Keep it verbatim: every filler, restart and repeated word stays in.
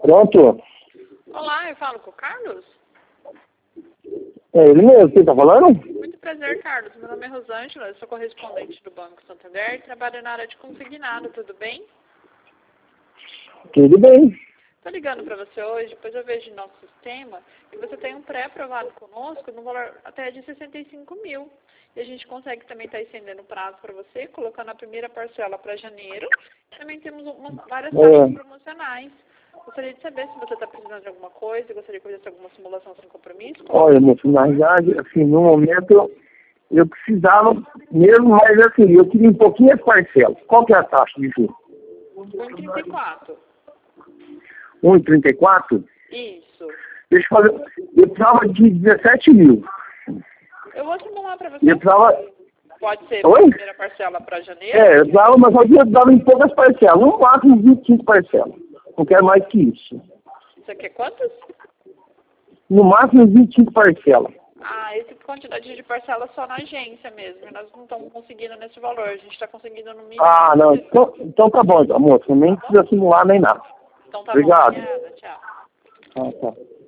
Pronto? Olá, eu falo com o Carlos? É ele mesmo, quem tá falando? Muito prazer, Carlos. Meu nome é Rosângela, eu sou correspondente do Banco Santander e trabalho na área de consignado, tudo bem? Tudo bem. Estou ligando para você hoje, pois eu vejo no nosso sistema que você tem um pré-aprovado conosco no valor até de sessenta e cinco mil. E a gente consegue também estar estendendo o prazo para você, colocando a primeira parcela para janeiro. Também temos umas, várias taxas É. promocionais. Gostaria de saber se você está precisando de alguma coisa, gostaria que eu fizesse alguma simulação sem compromisso. Olha, moço, na verdade, assim, no momento eu, eu precisava mesmo, mas assim, eu queria um pouquinho as parcelas. Qual que é a taxa de juros? um vírgula trinta e quatro. um vírgula trinta e quatro? Isso. Deixa eu fazer. Eu precisava de dezessete mil. Eu vou simular para você. Eu precisava. Pode ser Oi? a primeira parcela para janeiro? É, eu precisava, mas só que eu dava em poucas parcelas. No máximo vinte e cinco parcelas. Não quero mais que isso. Isso aqui é quantas? No máximo vinte e cinco parcelas. Ah, essa quantidade de parcela só na agência mesmo. Nós não estamos conseguindo nesse valor. A gente está conseguindo no mínimo. Ah, não. Então, então tá bom, então, moço. Nem precisa simular nem nada. Então tá Obrigado. bom. Obrigada. Tchau. Ah, tá.